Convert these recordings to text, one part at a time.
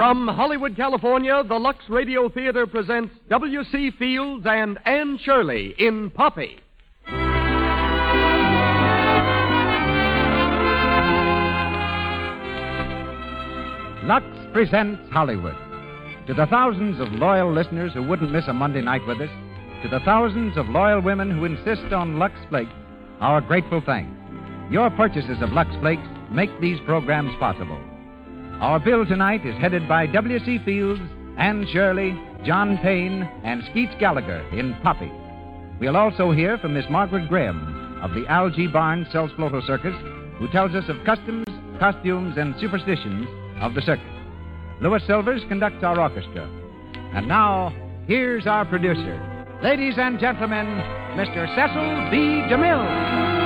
From Hollywood, California, the Lux Radio Theater presents W.C. Fields and Anne Shirley in Poppy. Lux presents Hollywood. To the thousands of loyal listeners who wouldn't miss a Monday night with us, to the thousands of loyal women who insist on Lux Flakes, our grateful thanks. Your purchases of Lux Flakes make these programs possible. Our bill tonight is headed by W.C. Fields, Anne Shirley, John Payne, and Skeets Gallagher in Poppy. We'll also hear from Miss Margaret Graham of the Al G. Barnes Sells-Floto Circus, who tells us of customs, costumes, and superstitions of the circus. Louis Silvers conducts our orchestra. And now, here's our producer. Ladies and gentlemen, Mr. Cecil B. DeMille.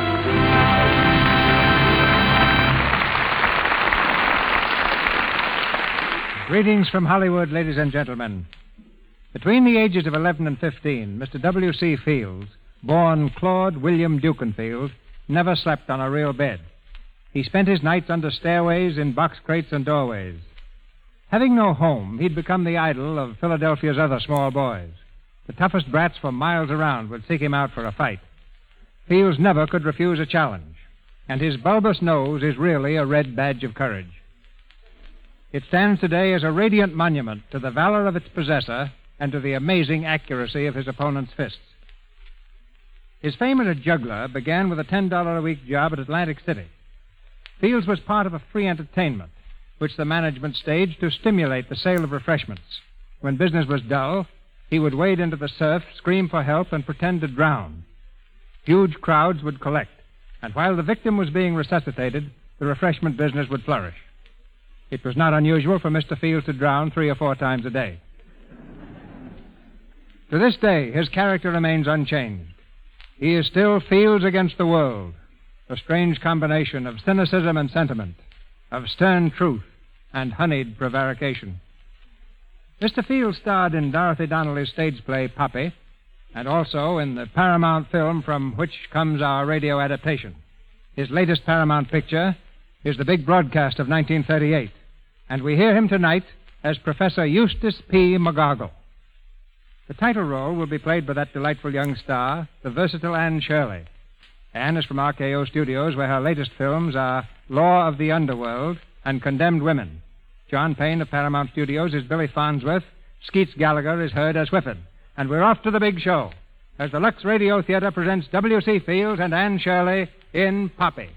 Greetings from Hollywood, ladies and gentlemen. Between the ages of 11 and 15, Mr. W.C. Fields, born Claude William Dukenfield, never slept on a real bed. He spent his nights under stairways, in box crates, and doorways. Having no home, he'd become the idol of Philadelphia's other small boys. The toughest brats for miles around would seek him out for a fight. Fields never could refuse a challenge, and his bulbous nose is really a red badge of courage. It stands today as a radiant monument to the valor of its possessor and to the amazing accuracy of his opponent's fists. His fame as a juggler began with a $10 a week job at Atlantic City. Fields was part of a free entertainment, which the management staged to stimulate the sale of refreshments. When business was dull, he would wade into the surf, scream for help, and pretend to drown. Huge crowds would collect, and while the victim was being resuscitated, the refreshment business would flourish. It was not unusual for Mr. Fields to drown 3 or 4 times a day. To this day, his character remains unchanged. He is still Fields against the world, a strange combination of cynicism and sentiment, of stern truth and honeyed prevarication. Mr. Fields starred in Dorothy Donnelly's stage play Poppy, and also in the Paramount film from which comes our radio adaptation. His latest Paramount picture is the big broadcast of 1938, and we hear him tonight as Professor Eustace P. McGoggle. The title role will be played by that delightful young star, the versatile Anne Shirley. Anne is from RKO Studios, where her latest films are Law of the Underworld and Condemned Women. John Payne of Paramount Studios is Billy Farnsworth. Skeets Gallagher is heard as Whiffen. And we're off to the big show as the Lux Radio Theater presents W.C. Fields and Anne Shirley in Poppy.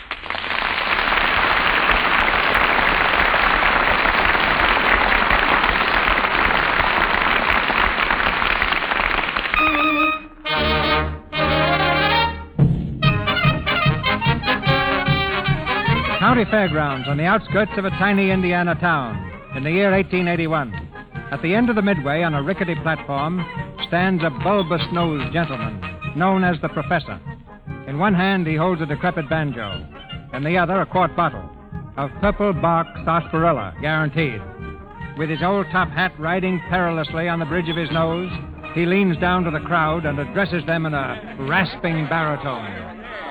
County Fairgrounds on the outskirts of a tiny Indiana town in the year 1881. At the end of the midway on a rickety platform stands a bulbous-nosed gentleman known as the Professor. In one hand he holds a decrepit banjo, in the other a quart bottle of purple bark sarsaparilla, guaranteed. With his old top hat riding perilously on the bridge of his nose, he leans down to the crowd and addresses them in a rasping baritone.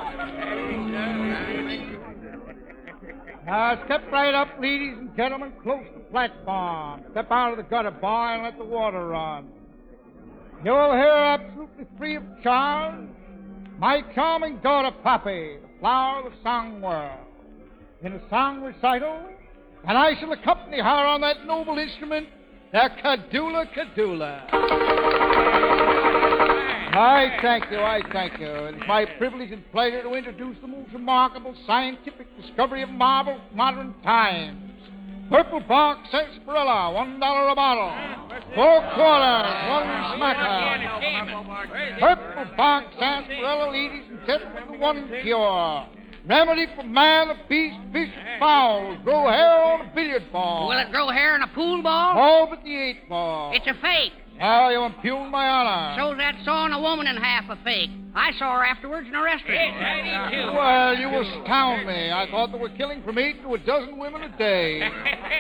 Now, step right up, ladies and gentlemen, close to the platform. Step out of the gutter, boy, and let the water run. You'll hear absolutely free of charge my charming daughter, Poppy, the flower of the song world. In a song recital, and I shall accompany her on that noble instrument, the Kadula. I thank you. It's my privilege and pleasure to introduce the most remarkable scientific discovery of modern times. Purple bark sarsaparilla, $1 a bottle. 4 quarters, 1 smacker. Purple bark sarsaparilla, ladies and gentlemen, the one cure. Remedy for man, the beast, fish, and fowl. Grow hair on a billiard ball. Will it grow hair in a pool ball? All but the 8 ball. It's a fake. Now you impugn my honor. So's that sawing a woman in half a fake. I saw her afterwards in a restaurant. Well, you astound me. I thought they were killing from 8 to a dozen women a day. Let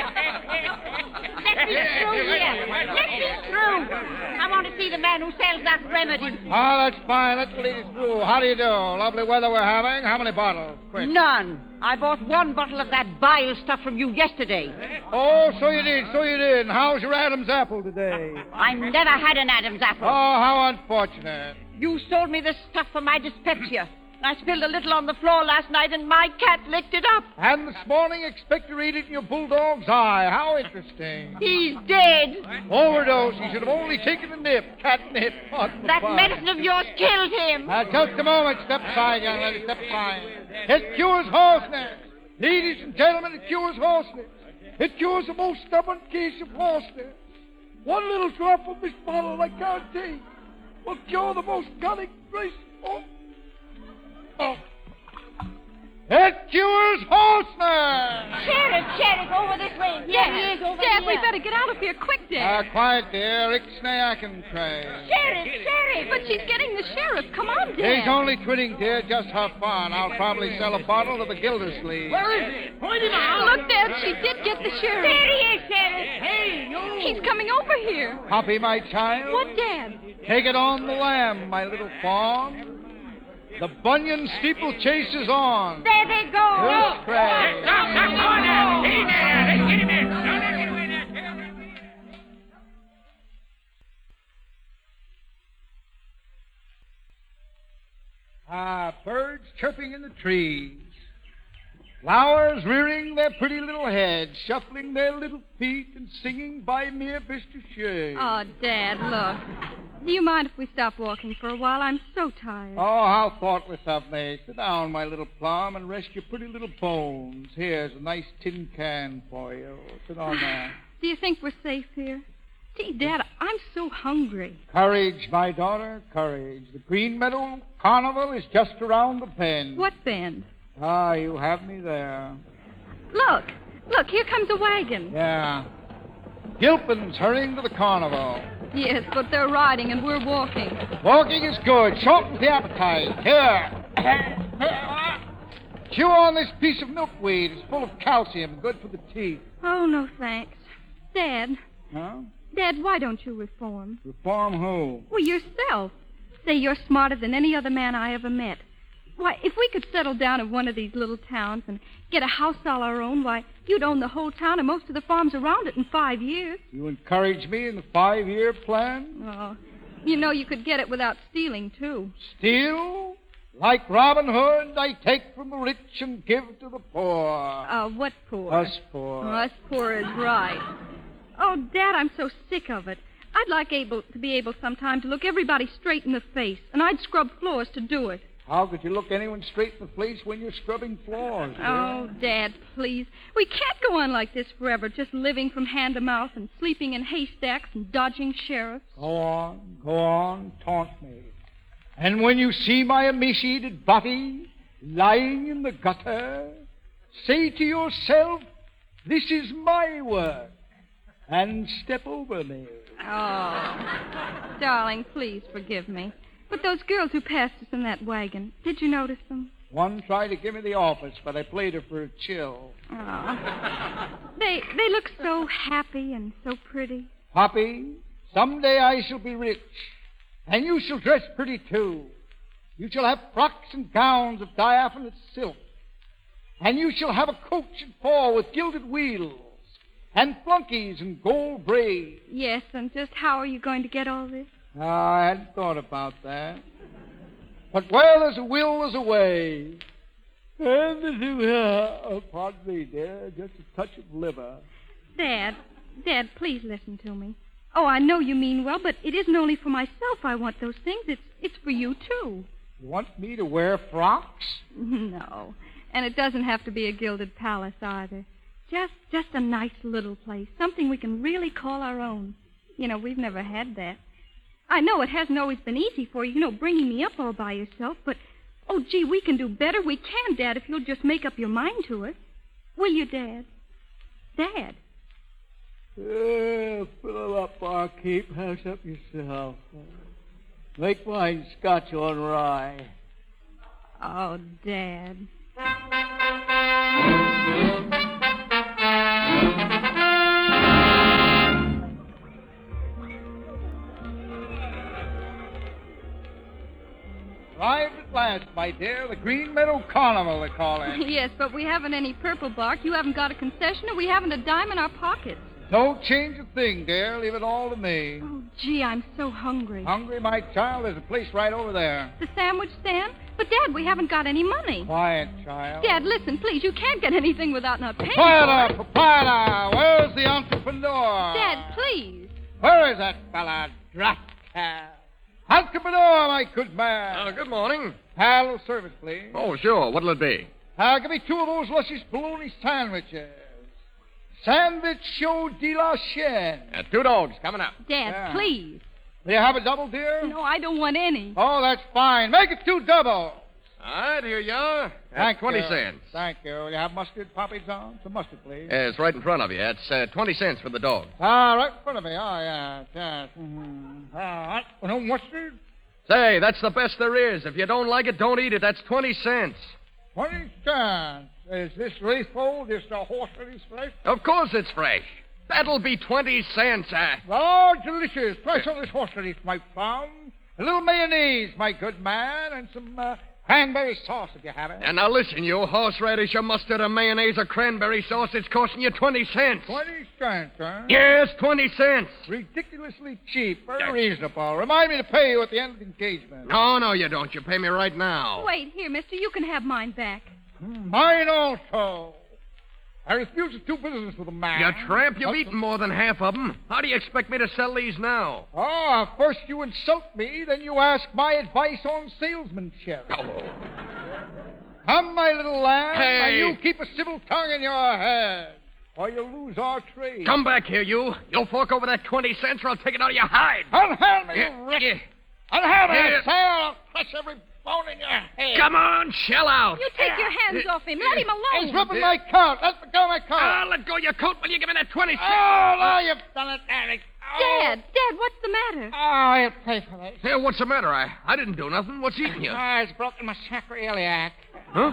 me through here. Let me through. I want to see the man who sells that remedy. Ah, that's fine. Let the ladies through. How do you do? Lovely weather we're having. How many bottles? Quick. None. I bought one bottle of that bile stuff from you yesterday. Oh, so you did. And how's your Adam's apple today? I never had an Adam's apple. Oh, how unfortunate. You sold me this stuff for my dyspepsia. I spilled a little on the floor last night, and my cat licked it up. And this morning, expect to read it in your bulldog's eye. How interesting. He's dead. Overdose. He should have only taken a nip. Catnip. That medicine of yours killed him. Just a moment. Step aside, young lady. Step aside. It cures hoarseness. Ladies and gentlemen, it cures hoarseness. It cures the most stubborn case of hoarseness. One little drop of this bottle, I can't take, will cure the most cunning grace. Oh. It cures hoarseness! Sheriff, over this way. There he is, over Dad, here. we better get out of here quick, Dad. Quiet, dear. Ixnay, I can pray. Sheriff! But she's getting the sheriff. Come on, Dad. He's only twitting, dear. Just have fun. I'll probably sell a bottle to the Gildersleeve. Where is he? Point him out. Look, Dad, she did get the sheriff. There he is, Sheriff. Hey, you! He's coming over here. Poppy, my child. What, Dad? Take it on the lamb, my little fawn. The Bunyan steeplechase is on. There they go. Who's Craig? Birds chirping in the trees. Flowers rearing their pretty little heads, shuffling their little feet, and singing by mere Mr. Shea. Oh, Dad, look. Do you mind if we stop walking for a while? I'm so tired. Oh, how thoughtless of me. Sit down, my little plum, and rest your pretty little bones. Here's a nice tin can for you. Sit on there. Do you think we're safe here? Gee, Dad, I'm so hungry. Courage, my daughter, courage. The Green Meadow Carnival is just around the bend. What bend? Ah, you have me there. Look, here comes a wagon. Yeah. Gilpin's hurrying to the carnival. Yes, but they're riding and we're walking. Walking is good. Shortens the appetite. Here. Chew on this piece of milkweed. It's full of calcium, good for the teeth. Oh, no, thanks. Dad. Huh? Dad, why don't you reform? Reform who? Well, yourself. Say you're smarter than any other man I ever met. Why, if we could settle down in one of these little towns and get a house all our own, why, you'd own the whole town and most of the farms around it in 5 years. You encourage me in the 5-year plan? Oh, you know you could get it without stealing, too. Steal? Like Robin Hood, I take from the rich and give to the poor. What poor? Us poor. Us poor is right. Oh, Dad, I'm so sick of it. I'd like to be able sometime to look everybody straight in the face, and I'd scrub floors to do it. How could you look anyone straight in the face when you're scrubbing floors, dear? Oh, Dad, please. We can't go on like this forever, just living from hand to mouth and sleeping in haystacks and dodging sheriffs. Go on, taunt me. And when you see my emaciated body lying in the gutter, say to yourself, this is my work, and step over me. Oh, darling, please forgive me. But those girls who passed us in that wagon, did you notice them? One tried to give me the office, but I played her for a chill. Oh. They look so happy and so pretty. Poppy, someday I shall be rich, and you shall dress pretty, too. You shall have frocks and gowns of diaphanous silk, and you shall have a coach and four with gilded wheels, and flunkies and gold braids. Yes, and just how are you going to get all this? I hadn't thought about that. But where there's a will, there's a way. And pardon me, dear, just a touch of liver. Dad, please listen to me. Oh, I know you mean well, but it isn't only for myself I want those things. It's for you, too. You want me to wear frocks? No, and it doesn't have to be a gilded palace either. Just a nice little place, something we can really call our own. You know, we've never had that. I know it hasn't always been easy for you, bringing me up all by yourself, but, oh, gee, we can do better. We can, Dad, if you'll just make up your mind to it. Will you, Dad? Dad? Fill it up, barkeep. House up yourself. Make mine scotch on rye. Oh, Dad. Arrived at last, my dear. The Green Meadow Carnival, they call it. Yes, but we haven't any purple bark. You haven't got a concession, and we haven't a dime in our pockets. Don't change a thing, dear. Leave it all to me. Oh, gee, I'm so hungry. Hungry, my child? There's a place right over there. The sandwich stand? But, Dad, we haven't got any money. Quiet, child. Dad, listen, please. You can't get anything without not paying Proprietor, for it. proprietor, where's the entrepreneur? Dad, please. Where is that fella? Drat cab. Entrepreneur, my good man. Good morning. A little service, please. Oh, sure. What'll it be? Give me 2 of those luscious bologna sandwiches. Sandwich show de la chaîne. 2 dogs coming up. Dad, Yeah. please. Do you have a double, dear? No, I don't want any. Oh, that's fine. Make it 2 doubles. All right, here you are. Thank 20 you. cents. Thank you. You have mustard poppies on? Some mustard, please. It's right in front of you. It's 20 cents for the dog. Right in front of me. Oh, yeah. Yes. Mm-hmm. All right. No mustard? Say, that's the best there is. If you don't like it, don't eat it. That's 20 cents. 20 cents. Is this leasehold just a horse release flesh? Of course it's fresh. That'll be 20 cents. Oh, delicious. Price on this horse release, my farm. A little mayonnaise, my good man, and some cranberry sauce if you have it. And now listen, you horseradish, a mustard, a mayonnaise, a cranberry sauce, it's costing you 20 cents. 20 cents, huh? Yes, 20 cents. Ridiculously cheap. Very reasonable. Remind me to pay you at the end of the engagement. No, you don't. You pay me right now. Wait, here, mister. You can have mine back. Mine also. I refuse to do business with a man. You tramp, you've eaten more than half of them. How do you expect me to sell these now? First you insult me, then you ask my advice on salesmanship. Oh. Come, my little lamb. Hey. Now you keep a civil tongue in your head, or you'll lose our trade. Come back here, you. You'll fork over that 20 cents or I'll take it out of your hide. Unhand me, Yeah, you wretch. yeah. Unhand me, Yeah. I say, or I'll crush every bone in your head. Come on, shell out. You take your hands off him. Let him alone. He's rubbing my coat. Let me go my coat. Let go of your coat. Will you give me that 20 cents? Oh, now you've done it, Eric. Dad, what's the matter? Oh, I'll pay for this. Hey, what's the matter? I didn't do nothing. What's eating you? It's broken my sacroiliac. Huh?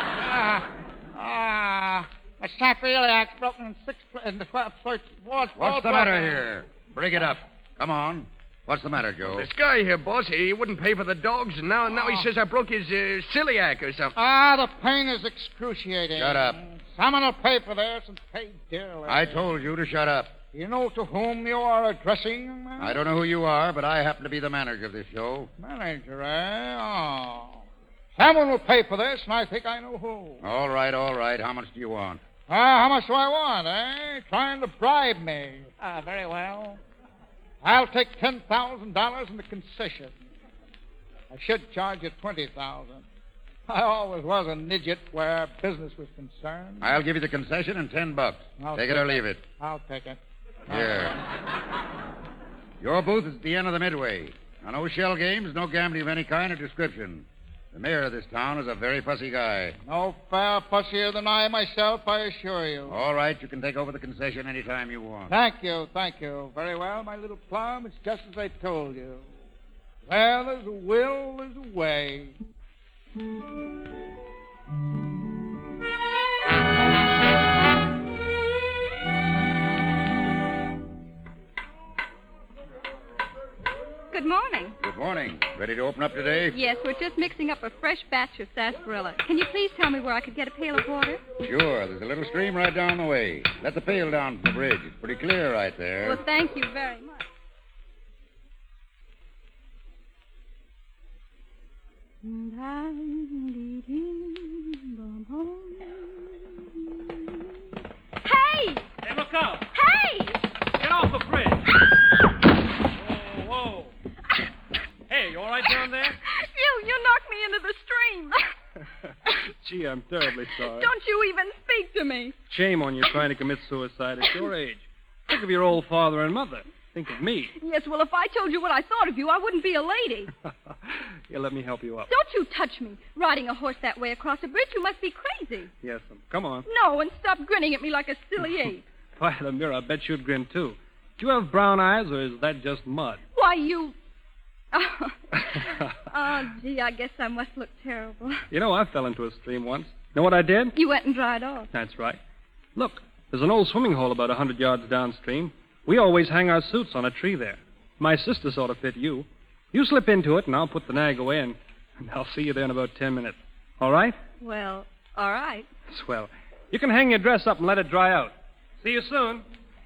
My sacroiliac's broken in the 12 What's the matter here? Bring it up. Come on. What's the matter, Joe? This guy here, boss, he wouldn't pay for the dogs, and now he says I broke his celiac or something. The pain is excruciating. Shut up. Someone will pay for this and pay dearly. I told you to shut up. You know to whom you are addressing, young man? I don't know who you are, but I happen to be the manager of this show. Manager, eh? Oh. Someone will pay for this, and I think I know who. All right. How much do you want? How much do I want, eh? Trying to bribe me. Very well. I'll take $10,000 in the concession. I should charge you $20,000. I always was an idiot where business was concerned. I'll give you the concession and $10. Take it or leave it. I'll take it. Here. Your booth is at the end of the midway. Now, no shell games, no gambling of any kind or description. The mayor of this town is a very fussy guy. No far fussier than I myself, I assure you. All right, you can take over the concession any time you want. Thank you. Very well, my little plum. It's just as I told you. Where there's a will, there's a way. Good morning. Good morning. Ready to open up today? Yes, we're just mixing up a fresh batch of sarsaparilla. Can you please tell me where I could get a pail of water? Sure. There's a little stream right down the way. Let the pail down from the bridge. It's pretty clear right there. Well, thank you very much. Hey! Hey, look out! Hey! Get off the bridge! Whoa. Hey, you all right down there? You knocked me into the stream. Gee, I'm terribly sorry. Don't you even speak to me. Shame on you trying to commit suicide at your age. Think of your old father and mother. Think of me. Yes, well, if I told you what I thought of you, I wouldn't be a lady. Here, let me help you up. Don't you touch me. Riding a horse that way across a bridge, you must be crazy. Yes, come on. No, and stop grinning at me like a silly ape. By the mirror, I bet you'd grin, too. Do you have brown eyes, or is that just mud? Why, you... Oh, gee, I guess I must look terrible. You know, I fell into a stream once. Know what I did? You went and dried off. That's right. Look, there's an old swimming hole about 100 yards downstream. We always hang our suits on a tree there. My sister sort of fit you. You slip into it, and I'll put the nag away, and And I'll see you there in about 10 minutes. All right? Well, all right. Swell. You can hang your dress up and let it dry out. See you soon.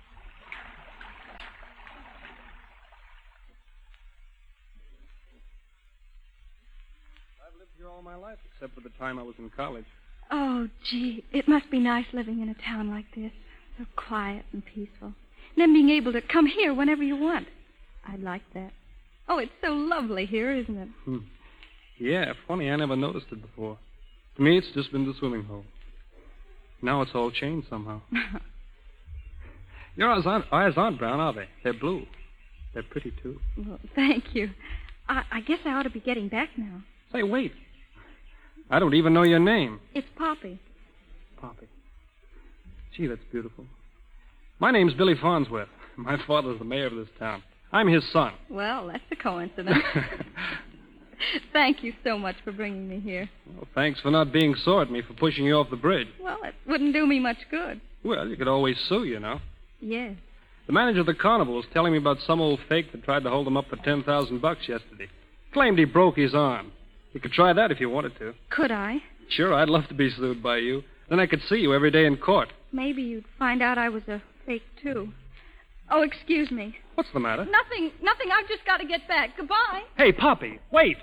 I've lived here all my life, except for the time I was in college. Oh, gee, it must be nice living in a town like this. So quiet and peaceful. And then being able to come here whenever you want. I'd like that. Oh, it's so lovely here, isn't it? Yeah, funny, I never noticed it before. To me, it's just been the swimming hole. Now it's all changed somehow. Your eyes aren't brown, are they? They're blue. They're pretty, too. Well, thank you. I guess I ought to be getting back now. Say, wait. I don't even know your name. It's Poppy. Poppy. Gee, that's beautiful. My name's Billy Farnsworth. My father's the mayor of this town. I'm his son. Well, that's a coincidence. Thank you so much for bringing me here. Well, thanks for not being sore at me for pushing you off the bridge. Well, it wouldn't do me much good. Well, you could always sue, you know. Yes. The manager of the carnival was telling me about some old fake that tried to hold him up for $10,000 yesterday. Claimed he broke his arm. You could try that if you wanted to. Could I? Sure, I'd love to be sued by you. Then I could see you every day in court. Maybe you'd find out I was a fake, too. Oh, excuse me. What's the matter? Nothing. I've just got to get back. Goodbye. Hey, Poppy, wait.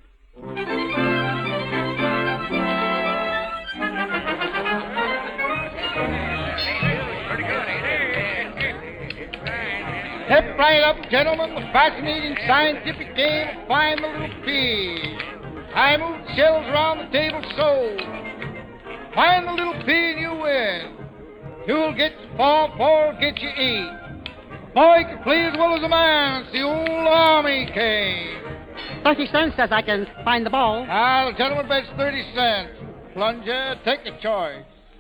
Step right up, gentlemen, the fascinating scientific game of Find the Little Pea. I move the shells around the table so. Find the little pea and you win. You'll get your fall, four will get you 8. A boy can play as well as a man. It's the old army game. 30 cents says I can find the ball. Now, the gentleman bets 30 cents. Plunger, take a choice.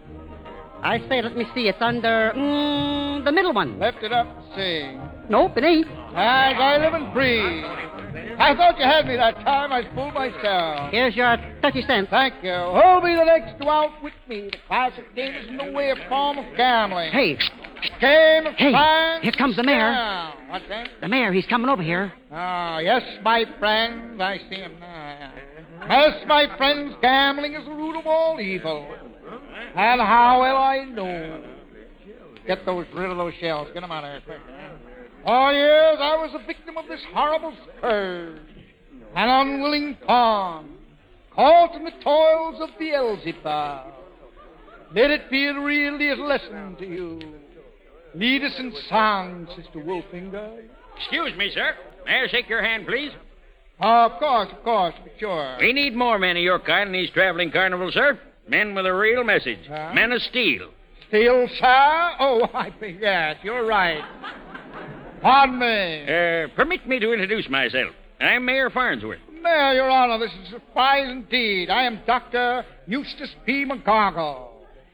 I say, let me see. It's under the middle one. Lift it up and see. Nope, it ain't. As I live and breathe. I thought you had me that time. I fooled myself. Here's your 30 cents. Thank you. Who'll be the next to outwit me? The classic game is no way a form of gambling. Hey. Game of science. Here comes the mayor. What's that? The mayor, he's coming over here. Oh, yes, my friends. I see him now. Yes, my friends, gambling is the root of all evil. And how well I know. Get rid of those shells. Get them out of here quick. For years I was a victim of this horrible scourge. An unwilling pawn. Caught in the toils of Beelzebub. Let it be a real dear lesson to you. Lead us in song, Sister Wolfinger. Excuse me, sir. May I shake your hand, please? Of course, sure. We need more men of your kind in these traveling carnivals, sir. Men with a real message. Men of steel. Steel, sir? Oh, yes, you're right. Pardon me. Permit me to introduce myself. I'm Mayor Farnsworth. Mayor, Your Honor, this is a surprise indeed. I am Dr. Eustace P. McGargle.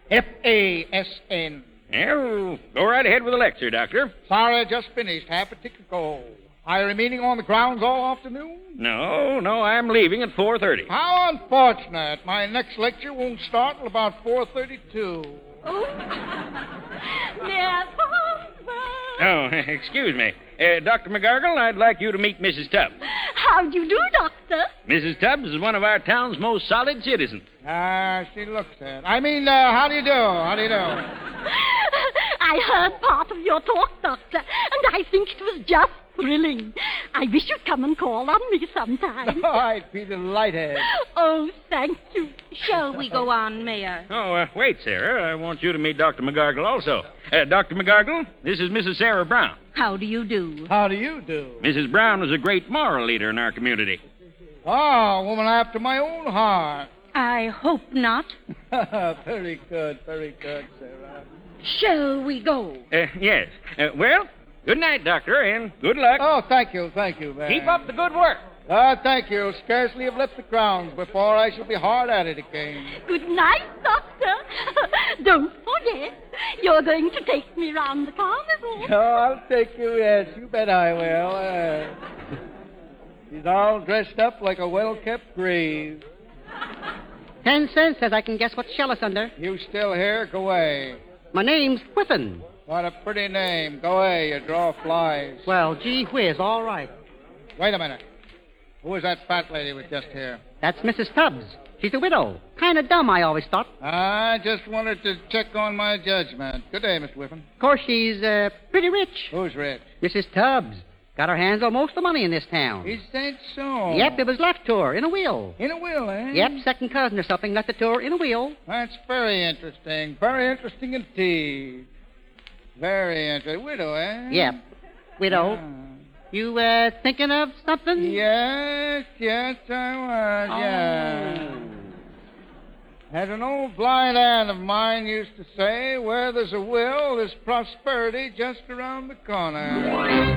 F-A-S-N. Well, go right ahead with the lecture, Doctor. Sorry, I just finished. Half a ticket gold. Are you remaining on the grounds all afternoon? No, I'm leaving at 4:30. How unfortunate. My next lecture won't start till about 4:32. Oh, Mayor Farnsworth. Oh, excuse me. Dr. McGargle, I'd like you to meet Mrs. Tubbs. How do you do, Doctor? Mrs. Tubbs is one of our town's most solid citizens. She looks it. I mean, how do you do? How do you do? I heard part of your talk, Doctor, and I think it was just thrilling. I wish you'd come and call on me sometime. Oh, I'd be delighted. Oh, thank you. Shall we go on, Mayor? Oh, wait, Sarah. I want you to meet Dr. McGargle also. Dr. McGargle, this is Mrs. Sarah Brown. How do you do? How do you do? Mrs. Brown was a great moral leader in our community. Oh, a woman after my own heart. I hope not. Very good, Sarah. Shall we go? Yes. Well, good night, Doctor, and good luck. Oh, thank you, man. Keep up the good work. Thank you. Scarcely have left the grounds before I shall be hard at it again. Good night, Doctor. Don't forget, you're going to take me round the carnival. Oh, I'll take you, yes. You bet I will. She's all dressed up like a well-kept grave. 10 cents says I can guess what shell it's under. You still here? Go away. My name's Whiffin. What a pretty name. Go away. You draw flies. Well, gee whiz, all right. Wait a minute. Who is that fat lady we just here? That's Mrs. Tubbs. She's a widow. Kind of dumb, I always thought. I just wanted to check on my judgment. Good day, Mr. Whiffen. Of course, she's pretty rich. Who's rich? Mrs. Tubbs. Got her hands on most of the money in this town. Is that so? Yep, it was left to her in a will. In a will, eh? Yep, second cousin or something left it to her in a will. That's very interesting. Very interesting indeed. Very interesting. Widow, eh? Yep. Widow. Ah. You, thinking of something? Yes, I was, yeah. As an old blind aunt of mine used to say, where there's a will, there's prosperity just around the corner.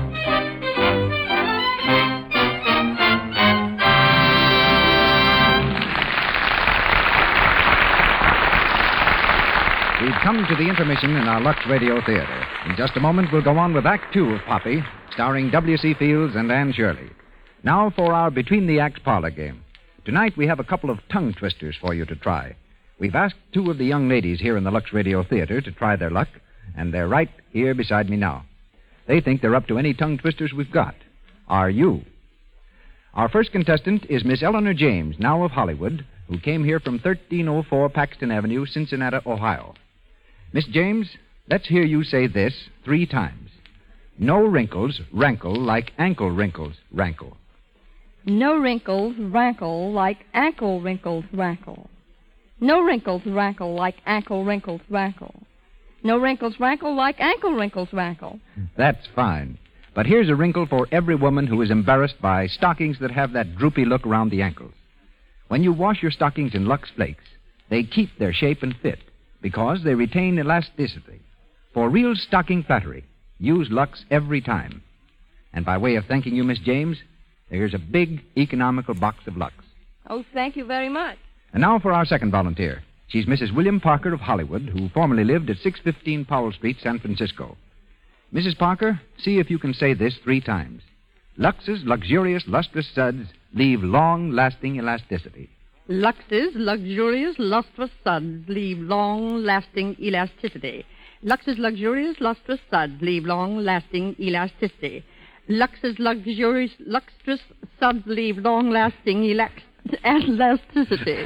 We've come to the intermission in our Lux Radio Theater. In just a moment, we'll go on with Act Two of Poppy, starring W.C. Fields and Anne Shirley. Now for our Between the Acts parlor game. Tonight, we have a couple of tongue twisters for you to try. We've asked two of the young ladies here in the Lux Radio Theater to try their luck, and they're right here beside me now. They think they're up to any tongue twisters we've got. Are you? Our first contestant is Miss Eleanor James, now of Hollywood, who came here from 1304 Paxton Avenue, Cincinnati, Ohio. Miss James, let's hear you say this 3 times. No wrinkles rankle like ankle wrinkles rankle. No wrinkles rankle like ankle wrinkles rankle. No wrinkles rankle like ankle wrinkles rankle. No wrinkles rankle like ankle wrinkles rankle. That's fine. But here's a wrinkle for every woman who is embarrassed by stockings that have that droopy look around the ankles. When you wash your stockings in Lux Flakes, they keep their shape and fit because they retain elasticity. For real stocking flattery, use Lux every time. And by way of thanking you, Miss James, here's a big economical box of Lux. Oh, thank you very much. And now for our second volunteer. She's Mrs. William Parker of Hollywood, who formerly lived at 615 Powell Street, San Francisco. Mrs. Parker, see if you can say this 3 times. Lux's luxurious, lustrous suds leave long-lasting elasticity. Lux's luxurious, lustrous suds leave long-lasting elasticity. Lux's luxurious, lustrous suds leave long-lasting elasticity. Lux's luxurious, lustrous suds leave long-lasting elasticity.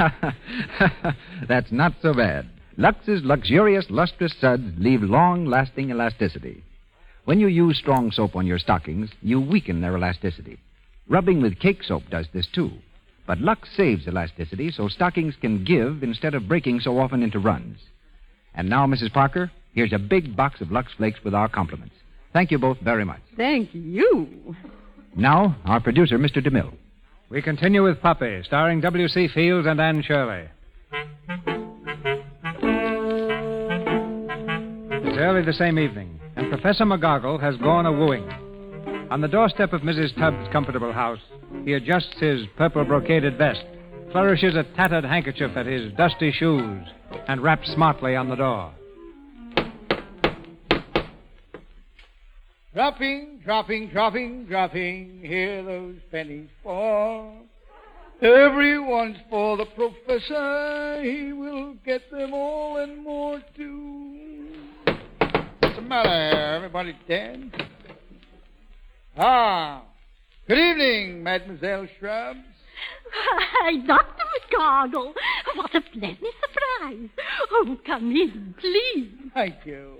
That's not so bad. Lux's luxurious, lustrous suds leave long-lasting elasticity. When you use strong soap on your stockings, you weaken their elasticity. Rubbing with cake soap does this, too. But Lux saves elasticity so stockings can give instead of breaking so often into runs. And now, Mrs. Parker, here's a big box of Lux Flakes with our compliments. Thank you both very much. Thank you. Now, our producer, Mr. DeMille. We continue with Poppy, starring W.C. Fields and Anne Shirley. It's early the same evening, and Professor McGoggle has gone a-wooing. On the doorstep of Mrs. Tubbs' comfortable house, he adjusts his purple brocaded vest, flourishes a tattered handkerchief at his dusty shoes, and raps smartly on the door. Dropping, dropping, dropping, dropping, here those pennies fall. Everyone's for the professor, he will get them all and more too. What's the matter here? Everybody dead? Ah, good evening, Mademoiselle Shrubs. Why, Dr. McGoggle, what a pleasant surprise. Oh, come in, please. Thank you.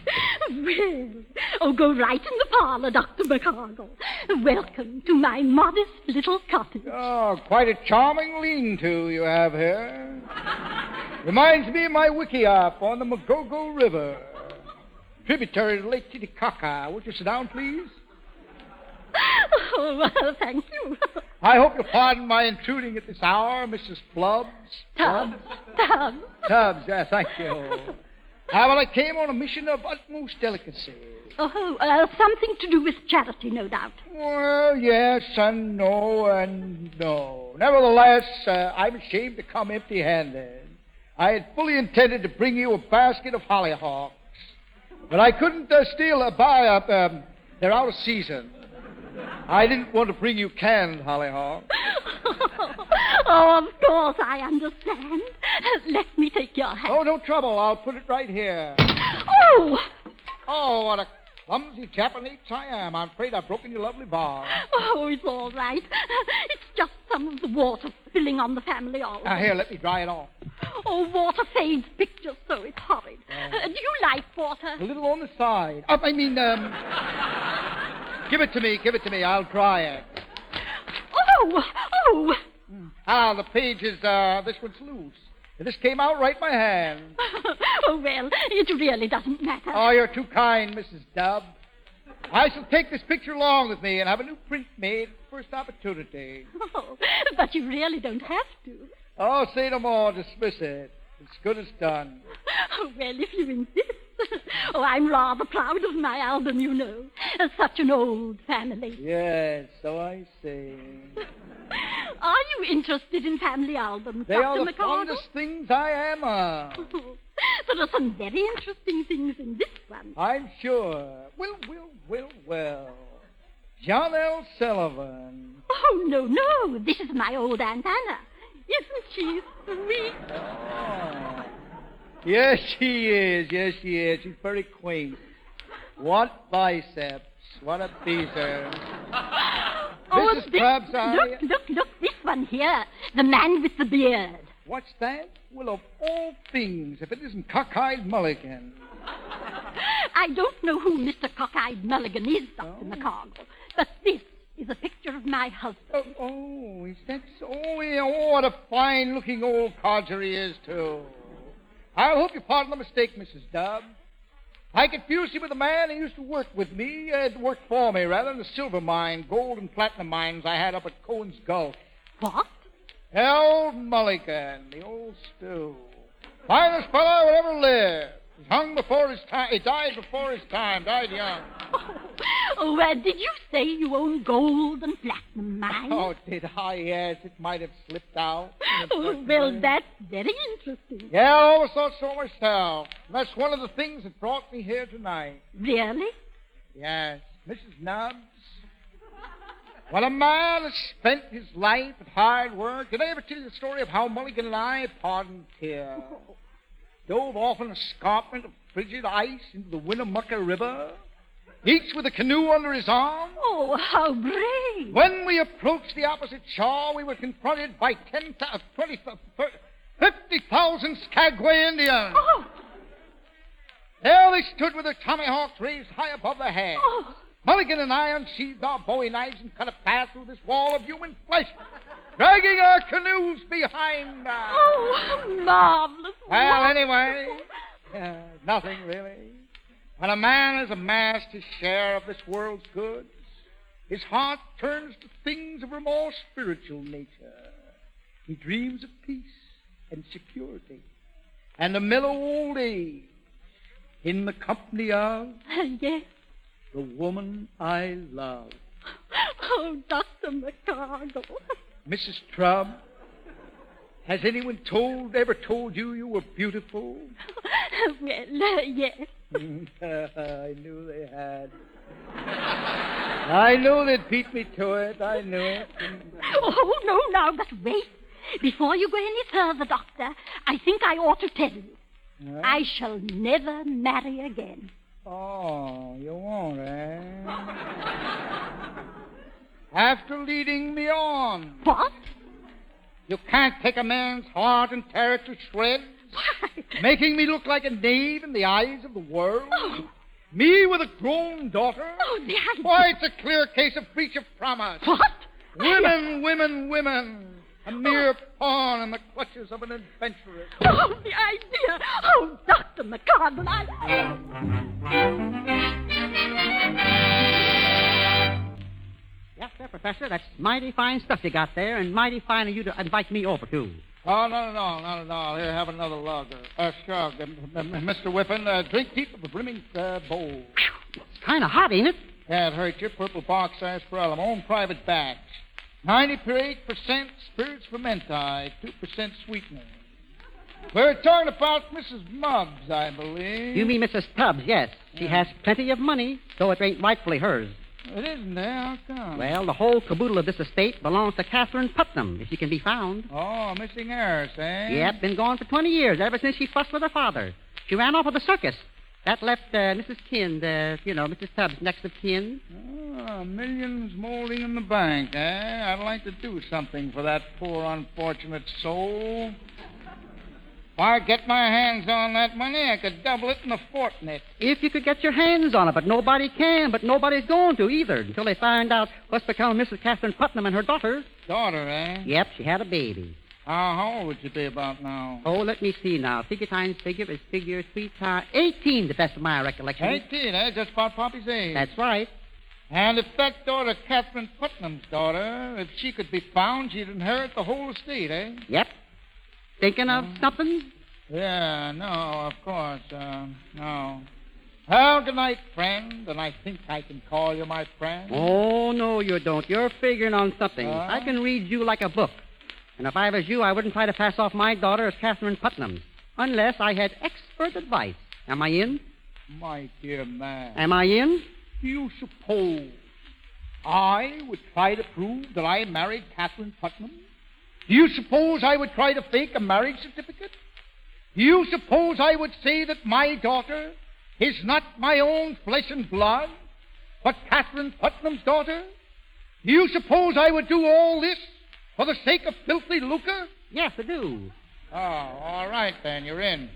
Well, go right in the parlor, Dr. McGoggle. Welcome to my modest little cottage. Oh, quite a charming lean-to you have here. Reminds me of my wickiup on the Magogo River. Tributary to Lake Titicaca. Would you sit down, please? Oh, well, thank you. I hope you'll pardon my intruding at this hour, Mrs. Flubbs. Tubbs. Tubbs, yes, thank you. Well, I came on a mission of utmost delicacy. Oh, something to do with charity, no doubt. Well, yes and no and no. Nevertheless, I'm ashamed to come empty-handed. I had fully intended to bring you a basket of hollyhocks, but I couldn't buy they're out of season. I didn't want to bring you canned hollyhocks. Oh, of course, I understand. Let me take your hand. Oh, no trouble. I'll put it right here. Oh! Oh, what a Clumsy Japanese I am. I'm afraid I've broken your lovely bar. Oh, it's all right. It's just some of the water spilling on the family album. Now, here, let me dry it off. Oh, water fades pictures, so it's horrid. Do you like water? A little on the side. Give it to me. I'll dry it. Oh! Ah, the page is, this one's loose. This came out right in my hand. Oh, well, it really doesn't matter. Oh, you're too kind, Mrs. Dubb. I shall take this picture along with me and have a new print made first opportunity. Oh, but you really don't have to. Oh, say no more. Dismiss it. It's good as done. Oh, well, if you insist. Oh, I'm rather proud of my album, you know. Such an old family. Yes, so I say. Are you interested in family albums, They Dr. are the McCardle? fondest things I am. There are some very interesting things in this one. I'm sure. Well. John L. Sullivan. Oh, no. This is my old Aunt Anna. Isn't she sweet? Oh. Yes, she is. She's very quaint. What biceps. What a teaser. Oh, Mrs. Krabs, Look, this one here. The man with the beard. What's that? Well, of all things, if it isn't Cockeyed Mulligan. I don't know who Mr. Cockeyed Mulligan is, Dr. McCardle, but this is a picture of my husband. Oh, is that so? Oh, what a fine-looking old codger he is, too. I hope you pardon the mistake, Mrs. Dubb. I confused you with a man who used to work with me, work for me, rather, in the silver mine, gold and platinum mines I had up at Cohen's Gulf. What? Harold Mulligan, the old stew. Finest fellow I would ever live. He hung before his time. He died before his time. Died young. Did you say you own gold and platinum mines? Oh, did I? Yes, it might have slipped out. Oh, well, that's very interesting. Yeah, I always thought so myself. That's one of the things that brought me here tonight. Really? Yes. Mrs. Nubbs, when a man has spent his life at hard work, did I ever tell you the story of how Mulligan and I, pardon tear, dove off an escarpment of frigid ice into the Winnemucca River, each with a canoe under his arm? Oh, how brave. When we approached the opposite shore, we were confronted by 50,000 Skagway Indians. Oh. There they stood with their tomahawks raised high above their heads. Oh. Mulligan and I unsheathed our bowie knives and cut a path through this wall of human flesh, dragging our canoes behind us. Oh, marvelous. Well, anyway, nothing really. When a man has amassed his share of this world's goods, his heart turns to things of a more spiritual nature. He dreams of peace and security and a mellow old age in the company of Yes. the woman I love. Oh, Dr. McCardle. Mrs. Trubb, has anyone ever told you you were beautiful? Well, yes. I knew they had. I knew they'd beat me to it. I knew it. Oh, no, now, but wait. Before you go any further, Doctor, I think I ought to tell you. Huh? I shall never marry again. Oh, you won't, eh? After leading me on. What? You can't take a man's heart and tear it to shreds, making me look like a knave in the eyes of the world. Oh. Me with a grown daughter? Oh, the idea. Why, it's a clear case of breach of promise. What? Women. A mere pawn in the clutches of an adventuress. Oh, the idea. Oh, Dr. McCardle, Yes, sir, Professor. That's mighty fine stuff you got there, and mighty fine of you to invite me over, too. Oh, not at all. Here, have another lager. Sure. Mr. Whiffen, drink deep of the brimming bowl. It's kind of hot, ain't it? Yeah, it hurt you. Purple box sarsaparilla, my own private batch. 98% spirits fermenti, 2% sweetener. We're talking about Mrs. Mubbs, I believe. You mean Mrs. Tubbs, yes. She has plenty of money, though it ain't rightfully hers. It isn't there. How come? Well, the whole caboodle of this estate belongs to Catherine Putnam, if she can be found. Oh, missing heiress, eh? Yep, been gone for 20 years, ever since she fussed with her father. She ran off with the circus. That left Mrs. Kin, Mrs. Tubbs, next of kin. Millions molding in the bank, eh? I'd like to do something for that poor, unfortunate soul. If I get my hands on that money, I could double it in a fortnight. If you could get your hands on it, but nobody can, but nobody's going to either, until they find out what's become of Mrs. Catherine Putnam and her daughter. Daughter, eh? Yep, she had a baby. How old would you be about now? Oh, let me see now. Figure times figure is figure 3 times 18, the best of my recollection. 18, eh? Just about Poppy's age. That's right. And if that daughter, Catherine Putnam's daughter, if she could be found, she'd inherit the whole estate, eh? Yep. Thinking of something? Yeah, no, of course, no. Well, good night, friend, and I think I can call you my friend. Oh, no, you don't. You're figuring on something. I can read you like a book. And if I was you, I wouldn't try to pass off my daughter as Catherine Putnam, unless I had expert advice. Am I in? My dear man. Am I in? Do you suppose I would try to prove that I married Catherine Putnam? Do you suppose I would try to fake a marriage certificate? Do you suppose I would say that my daughter is not my own flesh and blood, but Catherine Putnam's daughter? Do you suppose I would do all this for the sake of filthy lucre? Yes, I do. Oh, all right, then. You're in.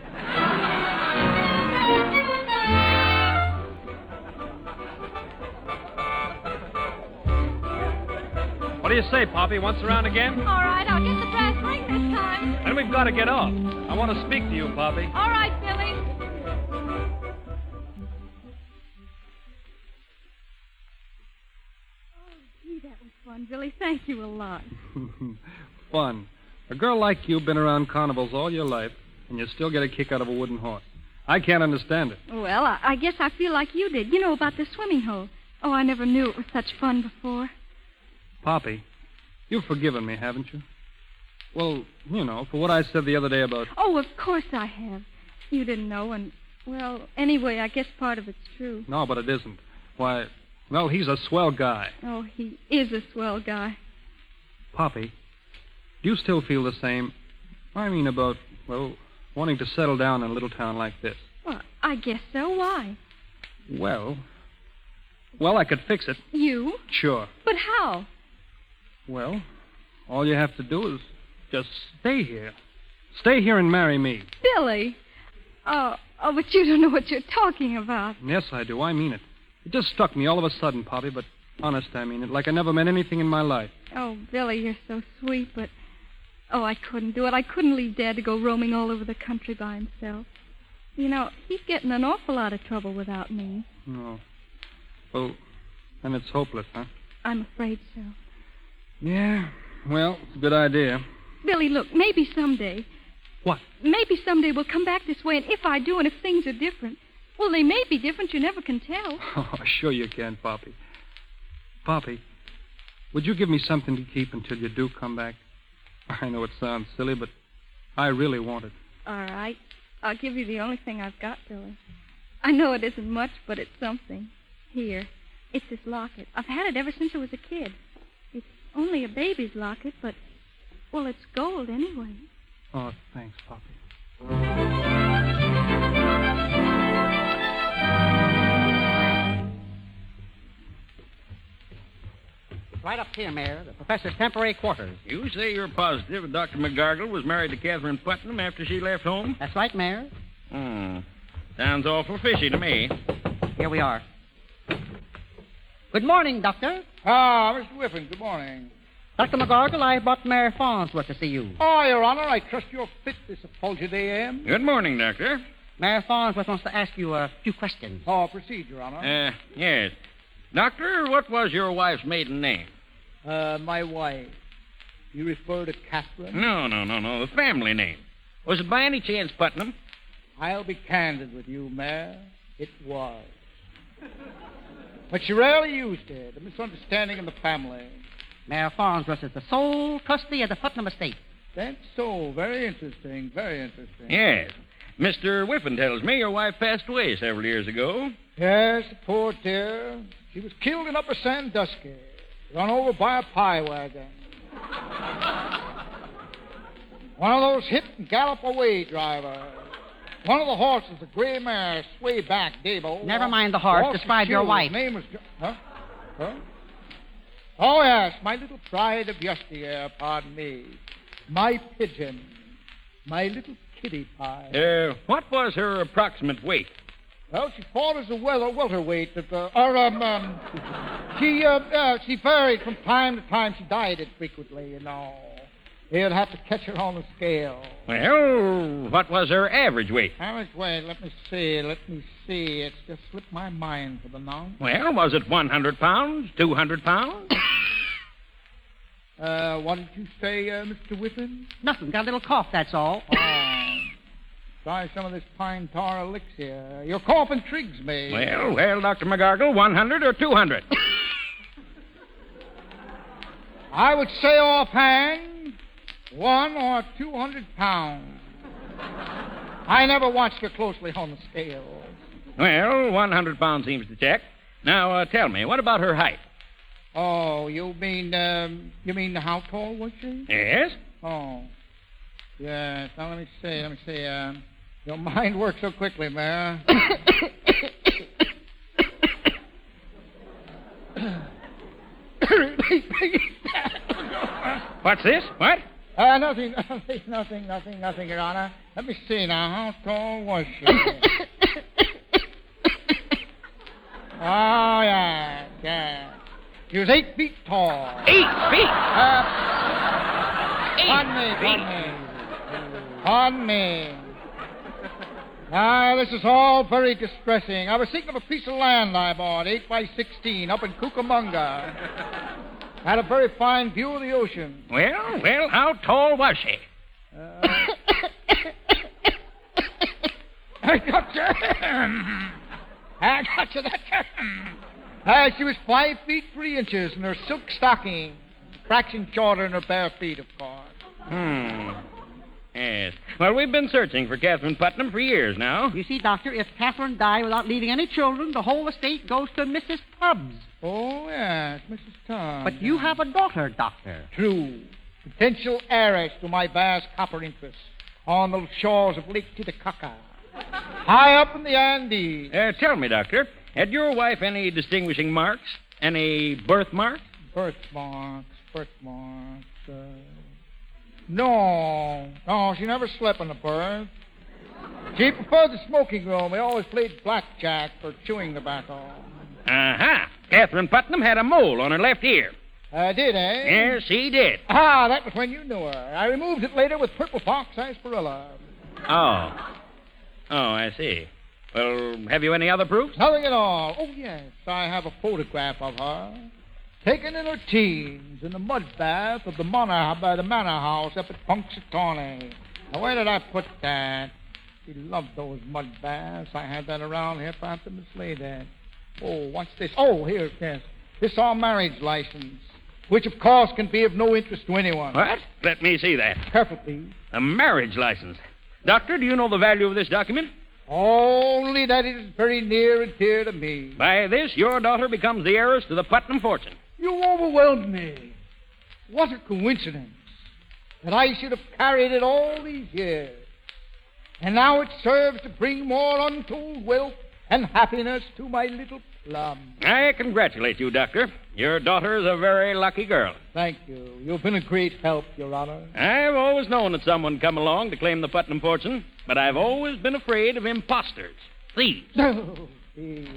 What do you say, Poppy? Once around again? All right, I'll get the transferring this time. Then we've got to get off. I want to speak to you, Poppy. All right, Billy. Oh, gee, that was fun, Billy. Thank you a lot. Fun. A girl like you've been around carnivals all your life, and you still get a kick out of a wooden horse. I can't understand it. Well, I guess I feel like you did. You know about the swimming hole. Oh, I never knew it was such fun before. Poppy, you've forgiven me, haven't you? Well, for what I said the other day about... Oh, of course I have. You didn't know, and, well, anyway, I guess part of it's true. No, but it isn't. Why, well, he's a swell guy. Oh, he is a swell guy. Poppy, do you still feel the same? I mean about, well, wanting to settle down in a little town like this. Well, I guess so. Why? Well, I could fix it. You? Sure. But how? Well, all you have to do is just stay here. Stay here and marry me. Billy! Oh, but you don't know what you're talking about. Yes, I do. I mean it. It just struck me all of a sudden, Poppy, but honest, I mean it, like I never meant anything in my life. Oh, Billy, you're so sweet, but... Oh, I couldn't do it. I couldn't leave Dad to go roaming all over the country by himself. He's getting an awful lot of trouble without me. No. Well, then it's hopeless, huh? I'm afraid so. Yeah, well, it's a good idea. Billy, look, maybe someday. What? Maybe someday we'll come back this way, and if I do, and if things are different, well, they may be different. You never can tell. Oh, sure you can, Poppy. Poppy, would you give me something to keep until you do come back? I know it sounds silly, but I really want it. All right. I'll give you the only thing I've got, Billy. I know it isn't much, but it's something. Here. It's this locket. I've had it ever since I was a kid. It's only a baby's locket, but, well, it's gold anyway. Oh, thanks, Poppy. Right up here, Mayor, the professor's temporary quarters. You say you're positive that Dr. McGargle was married to Catherine Putnam after she left home? That's right, Mayor. Sounds awful fishy to me. Here we are. Good morning, Doctor. Mr. Whiffen, good morning. Dr. McGargle, I brought Mayor Farnsworth to see you. Oh, Your Honor, I trust you're fit this effulgent AM. Good morning, Doctor. Mayor Farnsworth wants to ask you a few questions. Oh, proceed, Your Honor. Yes. Doctor, what was your wife's maiden name? My wife. You refer to Catherine? No. The family name. Was it by any chance Putnam? I'll be candid with you, Mayor. It was. But she rarely used it. A misunderstanding in the family. Mayor Farnsworth is the sole trustee of the Putnam estate. That's so. Very interesting. Very interesting. Yes. Mr. Whiffen tells me your wife passed away several years ago. Yes, poor dear. She was killed in Upper Sandusky. Run over by a pie wagon. One of those hit and gallop away drivers. One of the horses, a gray mare, sway back, Dabo. Never mind the horse. Describe your wife. Name was... Huh? Oh, yes, my little pride of yesteryear, pardon me. My pigeon. My little kitty pie. What was her approximate weight? Well, she fought as a welterweight. She varied from time to time. She dieted frequently, you know. You'd have to catch her on the scale. Well, what was her average weight? Average weight, let me see. It's just slipped my mind for the now. Well, was it 100 pounds, 200 pounds? What did you say, Mr. Whippen? Nothing. Got a little cough, that's all. Try some of this pine tar elixir. Your cough intrigues me. Well, Dr. McGargle, 100 or 200? I would say offhand, 100 or 200 pounds. I never watched her closely on the scale. Well, 100 pounds seems to check. Now, tell me, what about her height? Oh, you mean how tall was she? Yes. Oh. Yes. Now, let me see. Your mind works so quickly, Mara. What's this? What? Nothing, Your Honor. Let me see now. How tall was she? Oh, yeah. She was 8 feet tall. 8 feet? Pardon me. Now, this is all very distressing. I was thinking of a piece of land I bought, 8 by 16, up in Cucamonga. Had a very fine view of the ocean. Well, how tall was she? I got you. She was 5 feet 3 inches in her silk stocking. A fraction shorter than her bare feet, of course. Yes. Well, we've been searching for Catherine Putnam for years now. You see, Doctor, if Catherine died without leaving any children, the whole estate goes to Mrs. Tubbs. Oh, yes, Mrs. Tubbs. But you have a daughter, Doctor. True. Potential heiress to my vast copper interests on the shores of Lake Titicaca. High up in the Andes. Tell me, Doctor, had your wife any distinguishing marks? Any birthmarks? Birthmarks. No, she never slept in a berth. She preferred the smoking room. We always played blackjack for chewing tobacco. Uh-huh. Catherine Putnam had a mole on her left ear. Did, eh? Yes, she did. That was when you knew her. I removed it later with purple fox sarsaparilla. Oh, I see. Well, have you any other proofs? Nothing at all. Oh, yes, I have a photograph of her. Taken in her teens in the mud bath of the manor house up at Punxsutawney. Now, where did I put that? She loved those mud baths. I had that around here if I have to mislay that. Oh, what's this? Oh, here it is. This is our marriage license, which, of course, can be of no interest to anyone. What? Let me see that. Careful, please. A marriage license. Doctor, do you know the value of this document? Only that it is very near and dear to me. By this, your daughter becomes the heiress to the Putnam fortune. You overwhelmed me. What a coincidence that I should have carried it all these years. And now it serves to bring more untold wealth and happiness to my little Plum. I congratulate you, Doctor. Your daughter is a very lucky girl. Thank you. You've been a great help, Your Honor. I've always known that someone would come along to claim the Putnam fortune, but I've always been afraid of imposters, thieves. Oh, these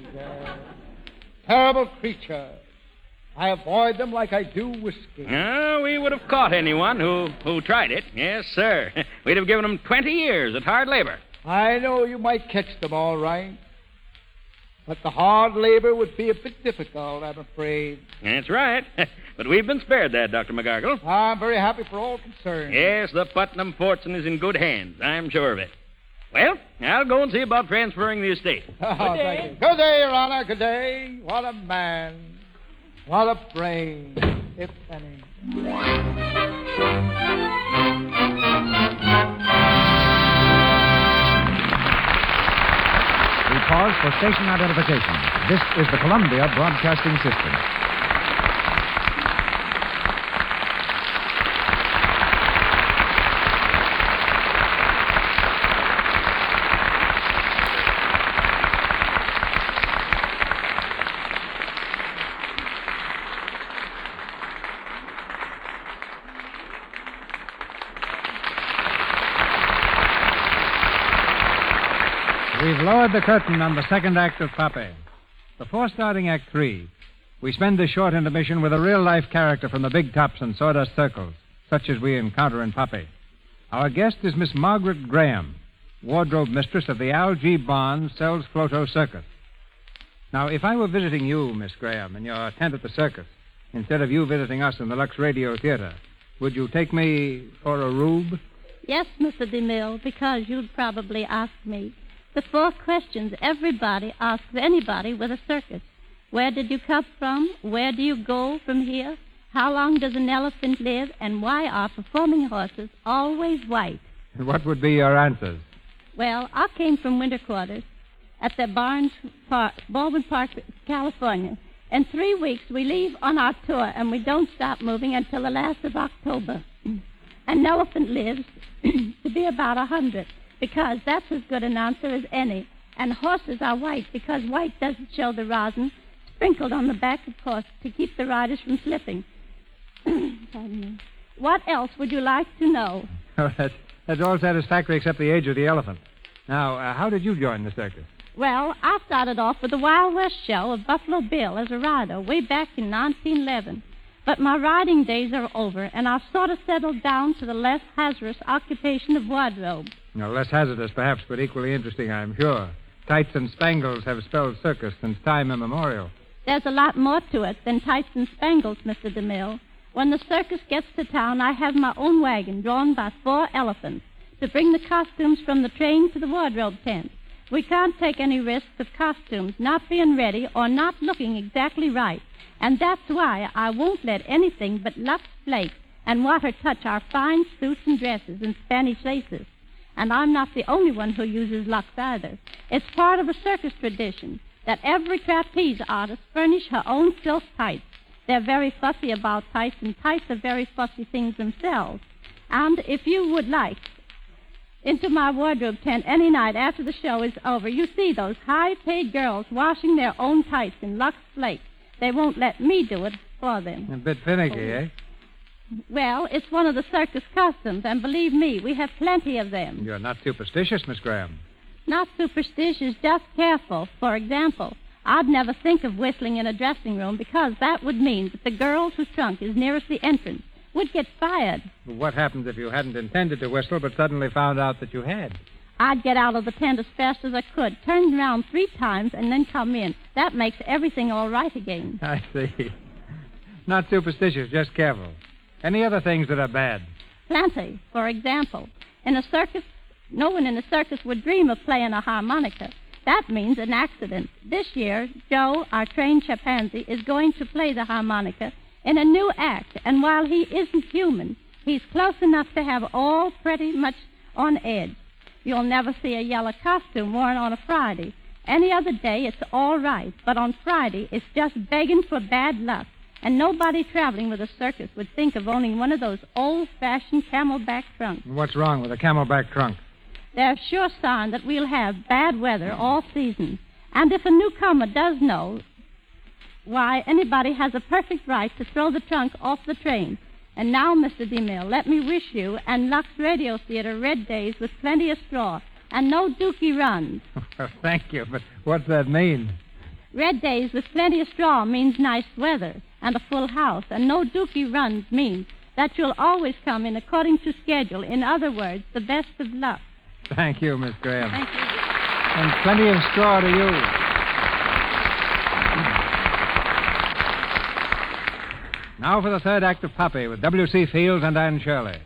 terrible creatures. I avoid them like I do whiskey. No, we would have caught anyone who tried it. Yes, sir. We'd have given them 20 years at hard labor. I know you might catch them all right. But the hard labor would be a bit difficult, I'm afraid. That's right. But we've been spared that, Dr. McGargle. I'm very happy for all concerned. Yes, the Putnam fortune is in good hands. I'm sure of it. Well, I'll go and see about transferring the estate. Oh, Good day. thank you. Good day, Your Honor. Good day. What a man. What a brain, if any. We pause for station identification. This is the Columbia Broadcasting System. We've lowered the curtain on the second act of Pape. Before starting Act 3, we spend this short intermission with a real-life character from the big tops and sawdust circles, such as we encounter in Pape. Our guest is Miss Margaret Graham, wardrobe mistress of the Al G. Barnes Sells Floto Circus. Now, if I were visiting you, Miss Graham, in your tent at the circus, instead of you visiting us in the Lux Radio Theater, would you take me for a rube? Yes, Mr. DeMille, because you'd probably ask me the 4 questions everybody asks anybody with a circus. Where did you come from? Where do you go from here? How long does an elephant live? And why are performing horses always white? What would be your answers? Well, I came from winter quarters at the Baldwin Park, California. In 3 weeks, we leave on our tour, and we don't stop moving until the last of October. An elephant lives to be about 100, because that's as good an answer as any. And horses are white, because white doesn't show the rosin sprinkled on the back, of course, to keep the riders from slipping. Pardon me. What else would you like to know? Oh, that's all satisfactory except the age of the elephant. Now, how did you join the circus? Well, I started off with the Wild West show of Buffalo Bill as a rider way back in 1911. But my riding days are over, and I've sort of settled down to the less hazardous occupation of wardrobe. No, less hazardous, perhaps, but equally interesting, I'm sure. Tights and spangles have spelled circus since time immemorial. There's a lot more to it than tights and spangles, Mr. DeMille. When the circus gets to town, I have my own wagon drawn by 4 elephants to bring the costumes from the train to the wardrobe tent. We can't take any risks of costumes not being ready or not looking exactly right. And that's why I won't let anything but Lux Flake and water touch our fine suits and dresses and Spanish laces. And I'm not the only one who uses Lux either. It's part of a circus tradition that every trapeze artist furnish her own silk tights. They're very fussy about tights, and tights are very fussy things themselves. And if you would like, into my wardrobe tent any night after the show is over, you see those high-paid girls washing their own tights in Lux Flake. They won't let me do it for them. A bit finicky, eh? Well, it's one of the circus customs, and believe me, we have plenty of them. You're not superstitious, Miss Graham. Not superstitious, just careful. For example, I'd never think of whistling in a dressing room because that would mean that the girl whose trunk is nearest the entrance would get fired. What happens if you hadn't intended to whistle but suddenly found out that you had? I'd get out of the tent as fast as I could, turn around 3 times, and then come in. That makes everything all right again. I see. Not superstitious, just careful. Any other things that are bad? Plenty. For example, in a circus, no one in a circus would dream of playing a harmonica. That means an accident. This year, Joe, our trained chimpanzee, is going to play the harmonica in a new act, and while he isn't human, he's close enough to have all pretty much on edge. You'll never see a yellow costume worn on a Friday. Any other day, it's all right, but on Friday, it's just begging for bad luck. And nobody traveling with a circus would think of owning one of those old-fashioned camelback trunks. What's wrong with a camelback trunk? They're a sure sign that we'll have bad weather all season. And if a newcomer does know, why, anybody has a perfect right to throw the trunk off the train. And now, Mr. DeMille, let me wish you and Lux Radio Theater red days with plenty of straw and no dookie runs. Well, thank you, but what's that mean? Red days with plenty of straw means nice weather and a full house, and no dookie runs means that you'll always come in according to schedule. In other words, the best of luck. Thank you, Miss Graham. Thank you. And plenty of straw to you. Now for the third act of Pape with W.C. Fields and Anne Shirley.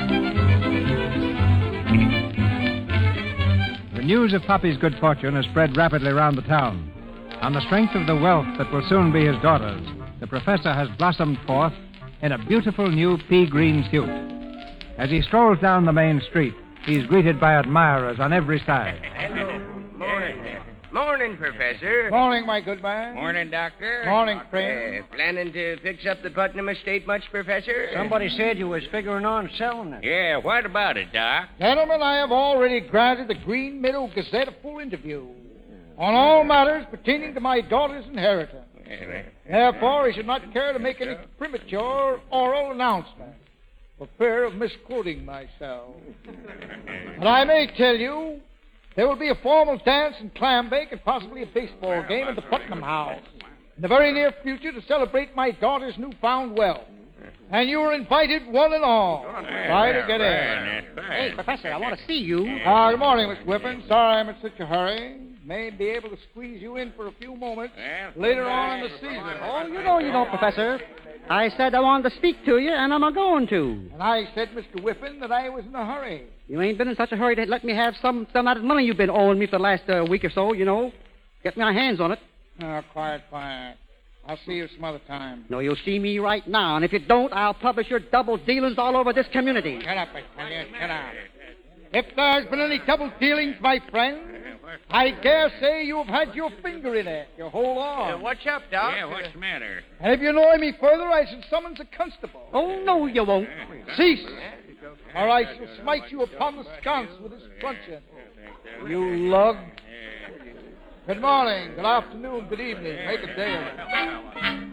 The news of Pape's good fortune has spread rapidly around the town. On the strength of the wealth that will soon be his daughter's, the professor has blossomed forth in a beautiful new pea-green suit. As he strolls down the main street, he's greeted by admirers on every side. Morning. Morning, Professor. Morning, my good man. Morning, Doctor. Morning, friend. Planning to fix up the Putnam estate much, Professor? Somebody said you was figuring on selling it. Yeah, what about it, Doc? Gentlemen, I have already granted the Green Meadow Gazette a full interview on all matters pertaining to my daughter's inheritance. Therefore, I should not care to make any premature oral announcement for fear of misquoting myself. But I may tell you There will be a formal dance and clam bake and possibly a baseball game at the Putnam House in the very near future to celebrate my daughter's newfound wealth. And you are invited one and all. Try to get in. Hey, Professor, I want to see you. Good morning, Mr. Whippen. Sorry I'm in such a hurry. May be able to squeeze you in for a few moments later on in the season. Oh, you know, Professor. I said I wanted to speak to you, and I'm a-going to. And I said, Mr. Whippen, that I was in a hurry. You ain't been in such a hurry to let me have some of that money you've been owing me for the last week or so, you know. Get my hands on it. Oh, quiet. I'll see you some other time. No, you'll see me right now, and if you don't, I'll publish your double dealings all over this community. Shut up, I tell you. Shut up. If there's been any double dealings, my friend, I dare say you have had your finger in it. You hold on. What's up, Doc? Yeah, what's the matter? And if you annoy me further, I shall summons a constable. Oh, no, you won't. Cease, or I shall smite you upon the sconce with this truncheon. You lug. Good morning, good afternoon, good evening. Make a day of it.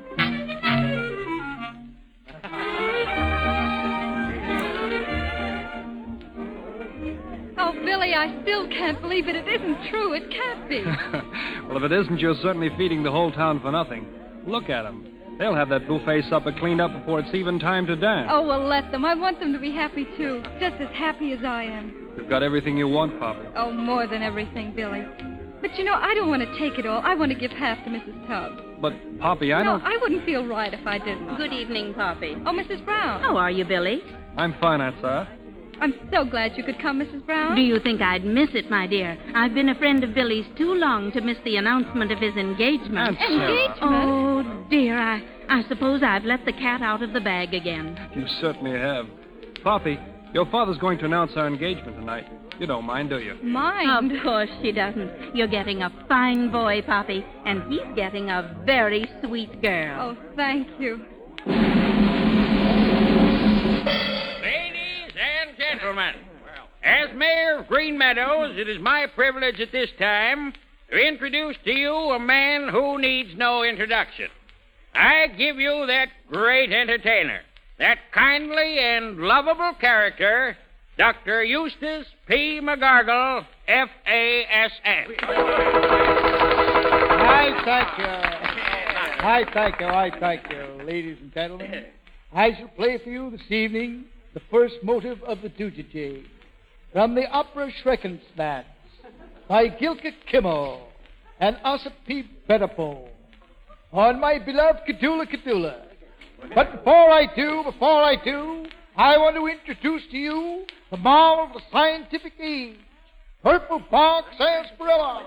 Oh, Billy, I still can't believe it. It isn't true. It can't be. Well, if it isn't, you're certainly feeding the whole town for nothing. Look at them. They'll have that buffet supper cleaned up before it's even time to dance. Oh, well, let them. I want them to be happy, too. Just as happy as I am. You've got everything you want, Poppy. Oh, more than everything, Billy. But, you know, I don't want to take it all. I want to give half to Mrs. Tubbs. But, Poppy, I don't... I wouldn't feel right if I didn't. Good evening, Poppy. Oh, Mrs. Brown. How are you, Billy? I'm fine, Aunt Sarah. I'm so glad you could come, Mrs. Brown. Do you think I'd miss it, my dear? I've been a friend of Billy's too long to miss the announcement of his engagement. Engagement? Oh, dear, I suppose I've let the cat out of the bag again. You certainly have. Poppy, your father's going to announce our engagement tonight. You don't mind, do you? Mind? Of course she doesn't. You're getting a fine boy, Poppy, and he's getting a very sweet girl. Oh, thank you. Ladies and gentlemen, as mayor of Green Meadows, it is my privilege at this time to introduce to you a man who needs no introduction. I give you that great entertainer, that kindly and lovable character, Dr. Eustace P. McGargle, F.A.S.F. I thank you, ladies and gentlemen. I shall play for you this evening the first motive of the Dujity from the opera Schreckensnatz by Gilke Kimmel and Ossip P. Bedapole on my beloved Kadula. But before I do, I want to introduce to you the marvel of the scientific age, purple bark sarsaparilla.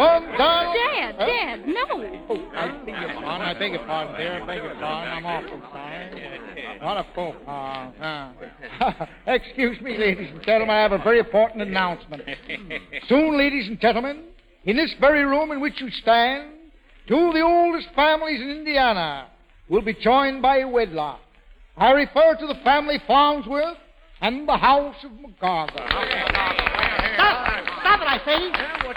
Dad, no. Oh, I beg your pardon, dear. I'm awful sorry. What a faux pas. Excuse me, ladies and gentlemen, I have a very important announcement. Soon, ladies and gentlemen, in this very room in which you stand, two of the oldest families in Indiana will be joined by wedlock. I refer to the family Farnsworth and the house of McGargle. Stop it, I say.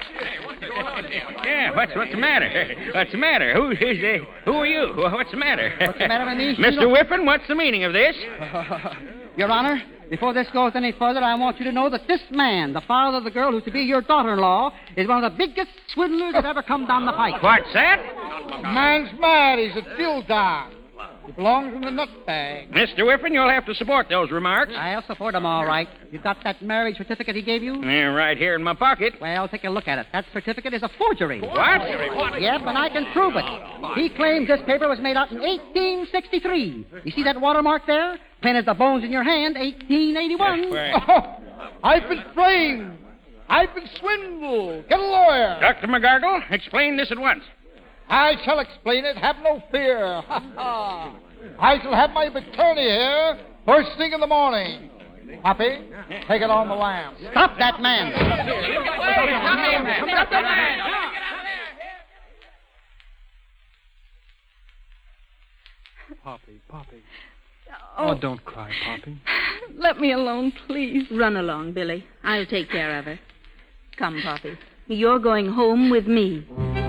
Yeah, what's the matter? What's the matter? Who are you? What's the matter? What's the matter with me? Mr. Whippen, what's the meaning of this? Your Honor, before this goes any further, I want you to know that this man, the father of the girl who's to be your daughter-in-law, is one of the biggest swindlers that ever come down the pike. What's that? The man's mad. He's a dildo. He belongs in the nut bag. Mr. Whippen, you'll have to support those remarks. I'll support him all right. You got that marriage certificate he gave you? Yeah, right here in my pocket. Well, take a look at it. That certificate is a forgery. What? Yep, and I can prove it. He claims this paper was made out in 1863. You see that watermark there? Plain as the bones in your hand, 1881. Oh, I've been framed. I've been swindled. Get a lawyer. Dr. McGargle, explain this at once. I shall explain it. Have no fear. I shall have my attorney here first thing in the morning. Poppy, take it on the lamb. Stop that man. Stop that man. Poppy. Oh, don't cry, Poppy. Let me alone, please. Run along, Billy. I'll take care of her. Come, Poppy. You're going home with me.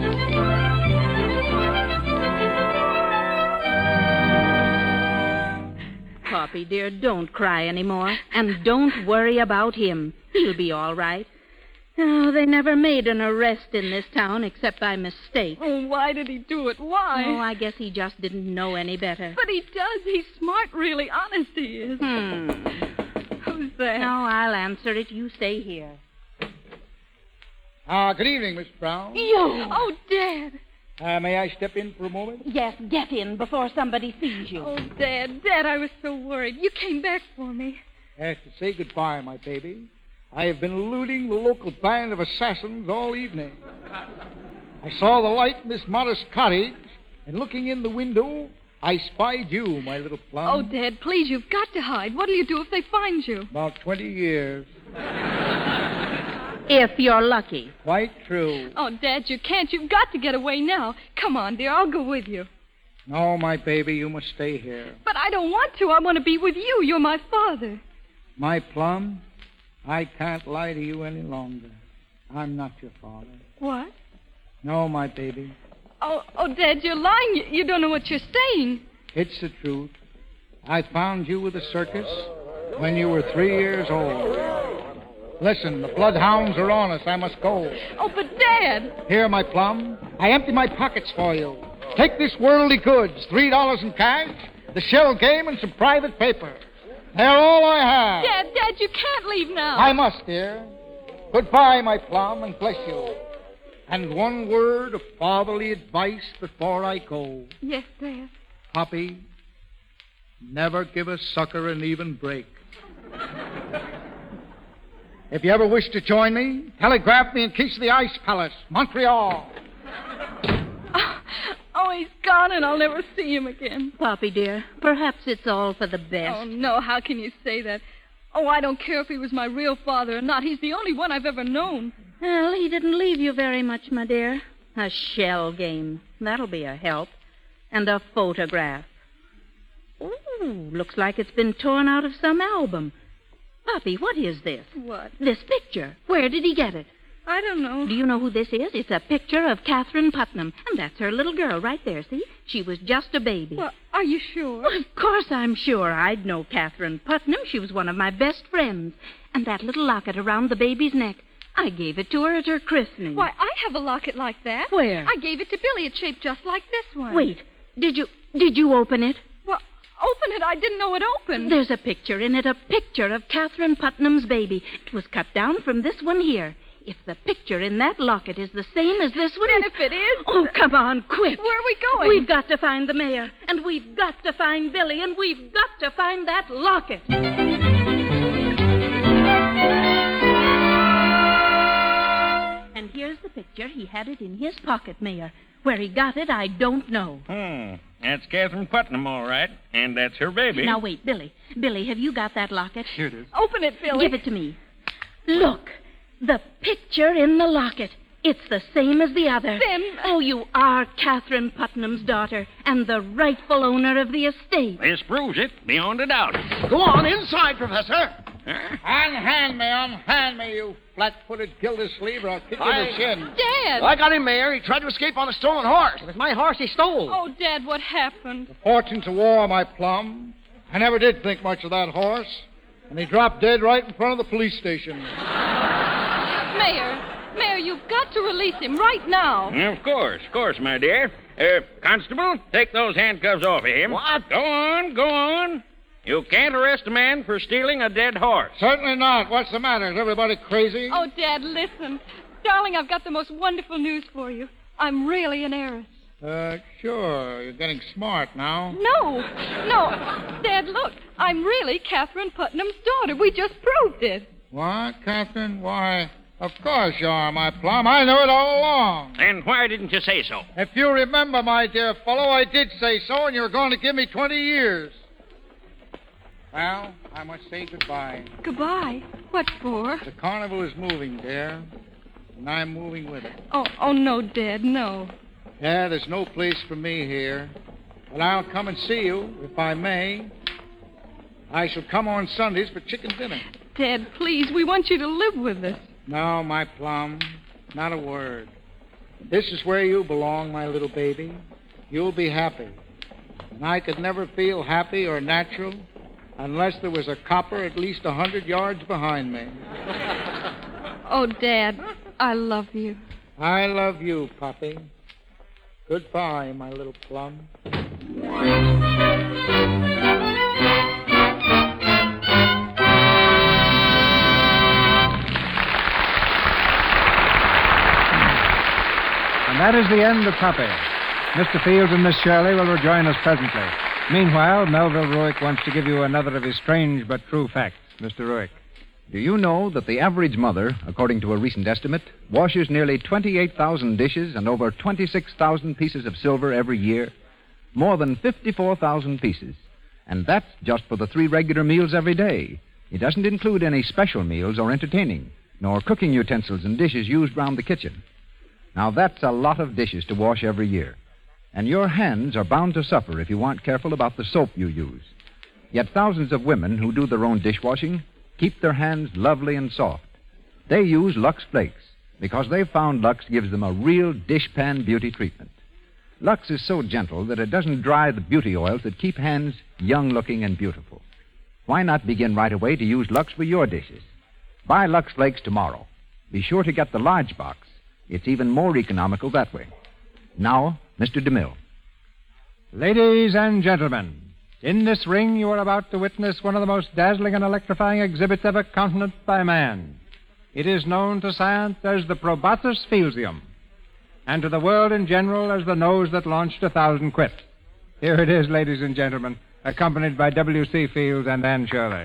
Poppy, dear, don't cry anymore. And don't worry about him. He'll be all right. Oh, they never made an arrest in this town except by mistake. Oh, why did he do it? Why? Oh, I guess he just didn't know any better. But he does. He's smart, really. Honest he is. Who's that? No, I'll answer it. You stay here. Good evening, Miss Brown. You! Oh, Dad. May I step in for a moment? Yes, get in before somebody sees you. Oh, Dad, I was so worried. You came back for me. I have to say goodbye, my baby. I have been eluding the local band of assassins all evening. I saw the light in this modest cottage, and looking in the window, I spied you, my little plum. Oh, Dad, please, you've got to hide. What'll you do if they find you? About 20 years. If you're lucky. Quite true. Oh, Dad, you can't. You've got to get away now. Come on, dear, I'll go with you. No, my baby, you must stay here. But I don't want to. I want to be with you. You're my father. My plum, I can't lie to you any longer. I'm not your father. What? No, my baby. Oh, Dad, you're lying. You don't know what you're saying. It's the truth. I found you with the circus when you were 3 years old. Listen, the bloodhounds are on us. I must go. Oh, but Dad. Here, my plum. I empty my pockets for you. Take this worldly goods, $3 in cash, the shell game, and some private paper. They're all I have. Dad, you can't leave now. I must, dear. Goodbye, my plum, and bless you. And one word of fatherly advice before I go. Yes, Dad. Poppy, never give a sucker an even break. If you ever wish to join me, telegraph me in case of the Ice Palace, Montreal. Oh, he's gone, and I'll never see him again. Poppy, dear, perhaps it's all for the best. Oh, no, how can you say that? Oh, I don't care if he was my real father or not. He's the only one I've ever known. Well, he didn't leave you very much, my dear. A shell game. That'll be a help. And a photograph. Ooh, looks like it's been torn out of some album. Poppy, what is this? What? This picture. Where did he get it? I don't know. Do you know who this is? It's a picture of Catherine Putnam. And that's her little girl right there, see? She was just a baby. Well, are you sure? Well, of course I'm sure. I'd know Catherine Putnam. She was one of my best friends. And that little locket around the baby's neck, I gave it to her at her christening. Why, I have a locket like that. Where? I gave it to Billy. It's shaped just like this one. Wait, did you open it? Well, open it. I didn't know it opened. There's a picture in it, a picture of Catherine Putnam's baby. It was cut down from this one here. If the picture in that locket is the same as this one... Then if it is... Oh, come on, quick. Where are we going? We've got to find the mayor, and we've got to find Billy, and we've got to find that locket. And here's the picture. He had it in his pocket, Mayor. Where he got it, I don't know. That's Catherine Putnam, all right. And that's her baby. Now, wait, Billy. Billy, have you got that locket? Here it is. Open it, Billy. Give it to me. Look, the picture in the locket. It's the same as the other. Then... Oh, you are Catherine Putnam's daughter and the rightful owner of the estate. This proves it, beyond a doubt. Go on inside, Professor. Huh? Unhand me, you flat-footed Gildersleeve, or I'll kick you in the shin. Dad! I got him, Mayor. He tried to escape on a stolen horse. It was my horse he stole. Oh, Dad, what happened? The fortunes of war, my plum. I never did think much of that horse. And he dropped dead right in front of the police station. Mayor, you've got to release him right now. Of course, my dear. Constable, take those handcuffs off of him. What? Go on. You can't arrest a man for stealing a dead horse. Certainly not. What's the matter? Is everybody crazy? Oh, Dad, listen. Darling, I've got the most wonderful news for you. I'm really an heiress. Sure. You're getting smart now. No. Dad, look. I'm really Catherine Putnam's daughter. We just proved it. What, Catherine? Why, of course you are, my plum. I knew it all along. And why didn't you say so? If you remember, my dear fellow, I did say so, and you're going to give me 20 years. Well, I must say goodbye. Goodbye? What for? The carnival is moving, dear, and I'm moving with it. Oh, no, Dad, no. Yeah, there's no place for me here, but I'll come and see you, if I may. I shall come on Sundays for chicken dinner. Dad, please, we want you to live with us. No, my plum, not a word. This is where you belong, my little baby. You'll be happy. And I could never feel happy or natural unless there was a copper at least 100 yards behind me. Oh, Dad, I love you. I love you, Poppy. Goodbye, my little plum. And that is the end of Poppy. Mr. Fields and Miss Shirley will rejoin us presently. Meanwhile, Melville Ruick wants to give you another of his strange but true facts. Mr. Ruick. Do you know that the average mother, according to a recent estimate, washes nearly 28,000 dishes and over 26,000 pieces of silver every year? More than 54,000 pieces. And that's just for the 3 regular meals every day. It doesn't include any special meals or entertaining, nor cooking utensils and dishes used round the kitchen. Now, that's a lot of dishes to wash every year. And your hands are bound to suffer if you aren't careful about the soap you use. Yet thousands of women who do their own dishwashing keep their hands lovely and soft. They use Lux Flakes because they've found Lux gives them a real dishpan beauty treatment. Lux is so gentle that it doesn't dry the beauty oils that keep hands young-looking and beautiful. Why not begin right away to use Lux for your dishes? Buy Lux Flakes tomorrow. Be sure to get the large box. It's even more economical that way. Now, Mr. DeMille. Ladies and gentlemen, in this ring you are about to witness one of the most dazzling and electrifying exhibits ever countenanced by man. It is known to science as the Probatus Fieldsium, and to the world in general as the nose that launched 1,000 quips. Here it is, ladies and gentlemen, accompanied by W.C. Fields and Anne Shirley.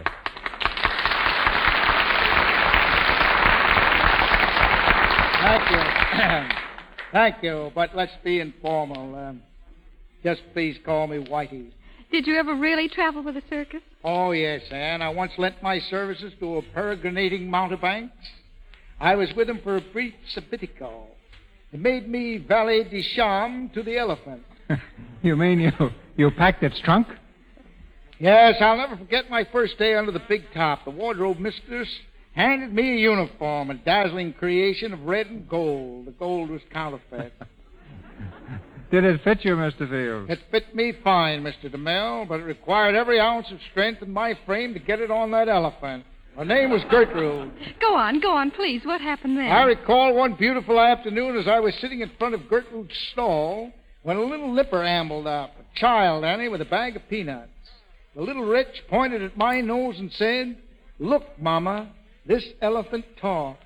Thank you. Thank you, but let's be informal. Just please call me Whitey. Did you ever really travel with a circus? Oh, yes, Anne. I once lent my services to a peregrinating mountebanks. I was with him for a brief sabbatical. It made me valet de chambre to the elephant. You mean you packed its trunk? Yes, I'll never forget my first day under the big top. The wardrobe mistress handed me a uniform, a dazzling creation of red and gold. The gold was counterfeit. Did it fit you, Mr. Fields? It fit me fine, Mr. DeMille, but it required every ounce of strength in my frame to get it on that elephant. Her name was Gertrude. Go on, please. What happened then? I recall one beautiful afternoon as I was sitting in front of Gertrude's stall when a little nipper ambled up, a child, Annie, with a bag of peanuts. The little wretch pointed at my nose and said, "Look, Mama, this elephant talks."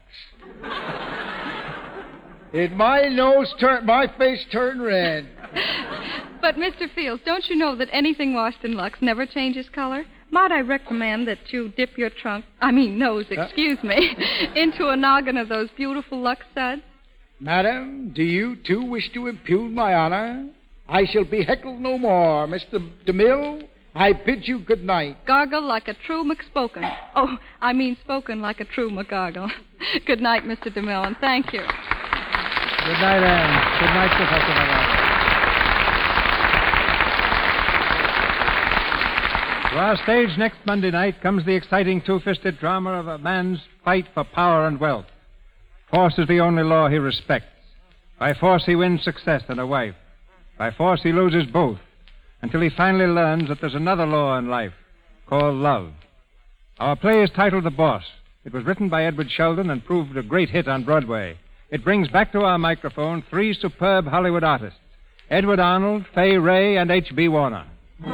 My face turned red. But, Mr. Fields, don't you know that anything washed in Lux never changes color? Might I recommend that you dip your nose, into a noggin of those beautiful Lux suds? Madam, do you, too, wish to impugn my honor? I shall be heckled no more. Mr. DeMille, I bid you good night. Gargle like a true McSpoken. Spoken like a true McGargle. Good night, Mr. DeMille, and thank you. Good night, Anne. Good night, Professor McGargle. To our stage next Monday night comes the exciting two-fisted drama of a man's fight for power and wealth. Force is the only law he respects. By force he wins success and a wife. By force he loses both, until he finally learns that there's another law in life, called love. Our play is titled The Boss. It was written by Edward Sheldon and proved a great hit on Broadway. It brings back to our microphone 3 superb Hollywood artists, Edward Arnold, Fay Wray, and H.B. Warner.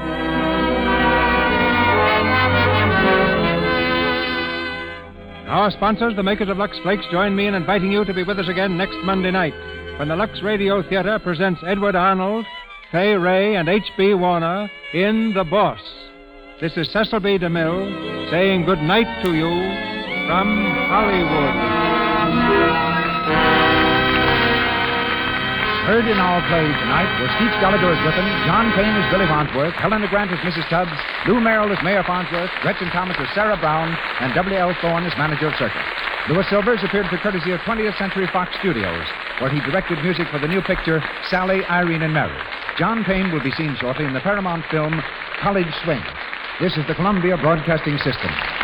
Our sponsors, the makers of Lux Flakes, join me in inviting you to be with us again next Monday night when the Lux Radio Theater presents Edward Arnold, Fay Wray, and H.B. Warner in The Boss. This is Cecil B. DeMille saying good night to you from Hollywood. Heard in our play tonight were Steve Gallagher as Griffin, John Payne as Billy Farnsworth, Helena Grant as Mrs. Tubbs, Lou Merrill as Mayor Farnsworth, Gretchen Thomas as Sarah Brown, and W.L. Thorne as manager of circus. Louis Silvers appeared for courtesy of 20th Century Fox Studios, where he directed music for the new picture Sally, Irene, and Mary. John Payne will be seen shortly in the Paramount film College Swing. This is the Columbia Broadcasting System.